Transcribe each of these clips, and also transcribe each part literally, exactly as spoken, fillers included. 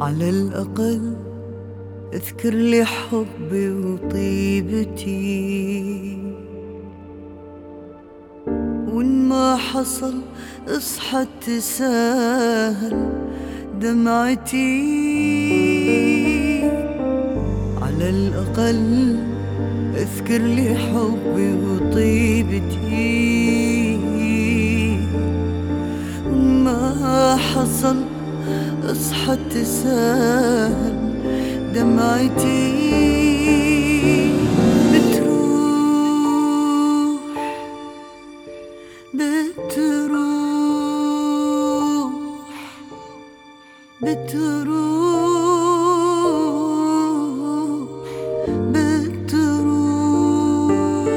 على الأقل اذكر لي حبي وطيبتي، وإن ما حصل اصحى تساهل دمعتي. على الأقل اذكر لي حبي وطيبتي، وإن ما حصل اصحى تساهل دمعتي. بتروح بتروح بتروح بتروح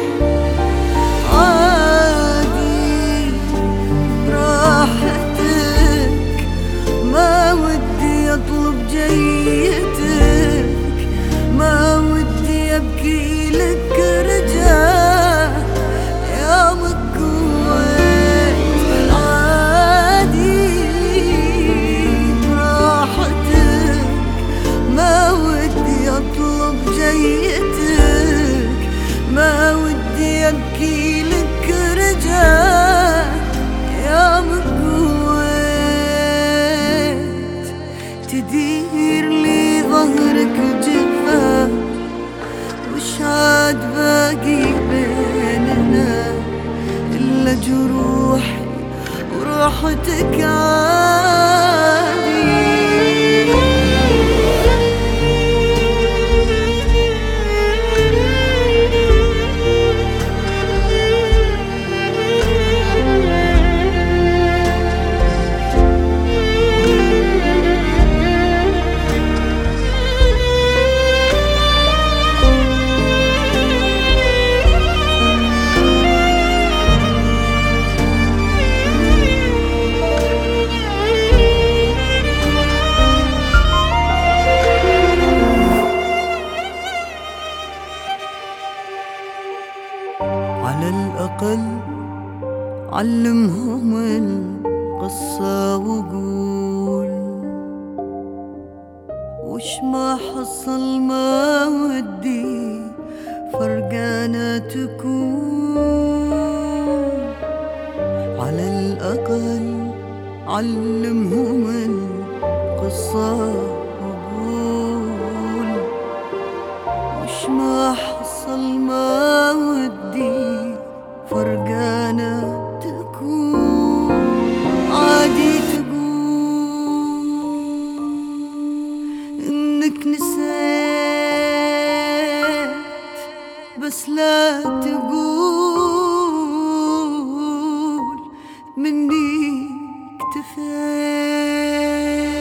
عادي براحتك، ما ودي اطلب جيتك، ما ودي ابكي لك رجاء يا مكويت. عادي براحتك، ما ودي اطلب جيتك، ما ودي ابكي لك رجاء يا مكويت. تدير لي ظهرك وجفاف، وش عاد باقي بيننا إلا جروحي وراحتك عادي. على الأقل علمهم القصة وقول، وش ما حصل ما ودي فرقانا تكون. على الأقل علمهم القصة وقول، وش ما حصل ما ودي فرقانا تكون. عادي تقول إنك نسيت، بس لا تقول مني اكتفيت.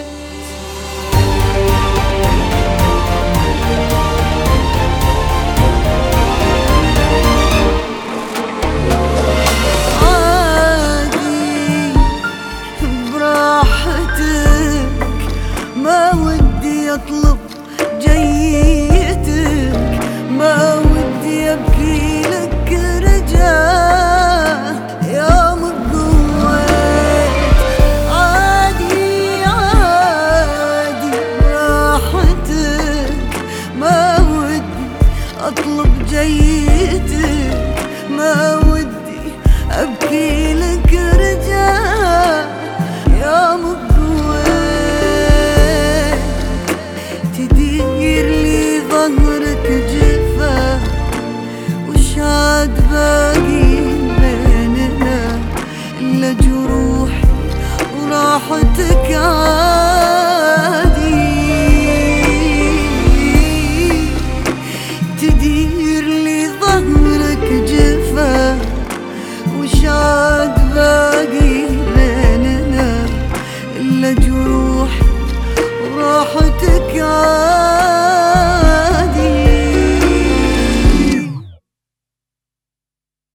ما ودي اطلب جيتك، ما ودي ابكي لك رجاء يا مقويت. عادي عادي براحتك، ما ودي اطلب جيتك، ما ودي ابكي لك رجاء يا مقويت. تدير لي ظهرك جفا، وش عاد باقي بيننا إلا جروحي وراحتك عاد.